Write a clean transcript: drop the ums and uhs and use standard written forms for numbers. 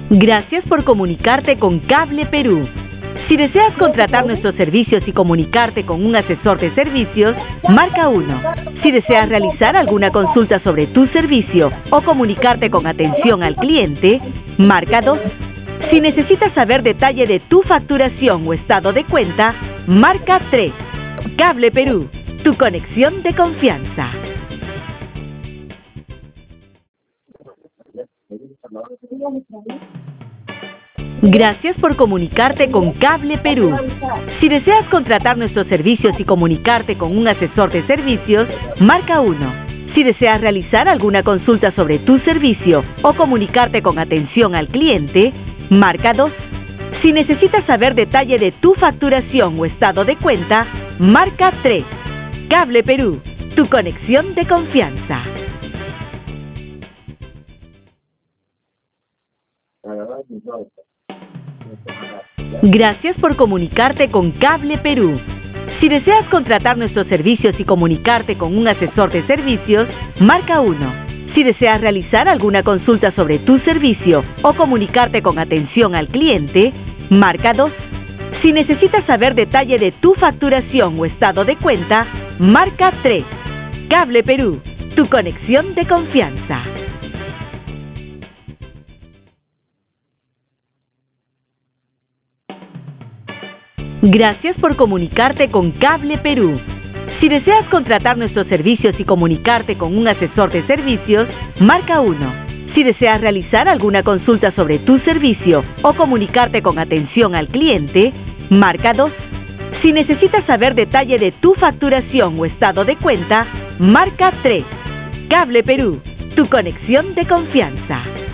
Gracias por comunicarte con Cable Perú. Si deseas contratar nuestros servicios y comunicarte con un asesor de servicios, marca 1. Si deseas realizar alguna consulta sobre tu servicio o comunicarte con atención al cliente, marca 2. Si necesitas saber detalle de tu facturación o estado de cuenta, marca 3. Cable Perú, tu conexión de confianza. Gracias por comunicarte con Cable Perú. Si deseas contratar nuestros servicios y comunicarte con un asesor de servicios, marca 1. Si deseas realizar alguna consulta sobre tu servicio o comunicarte con atención al cliente, marca 2. Si necesitas saber detalle de tu facturación o estado de cuenta, marca 3. Cable Perú, tu conexión de confianza. Gracias por comunicarte con Cable Perú. Si deseas contratar nuestros servicios y comunicarte con un asesor de servicios, marca 1. Si deseas realizar alguna consulta sobre tu servicio o comunicarte con atención al cliente, marca 2. Si necesitas saber detalle de tu facturación o estado de cuenta, marca 3. Cable Perú, tu conexión de confianza. Gracias por comunicarte con Cable Perú. Si deseas contratar nuestros servicios y comunicarte con un asesor de servicios, marca 1. Si deseas realizar alguna consulta sobre tu servicio o comunicarte con atención al cliente, marca 2. Si necesitas saber detalle de tu facturación o estado de cuenta, marca 3. Cable Perú, tu conexión de confianza.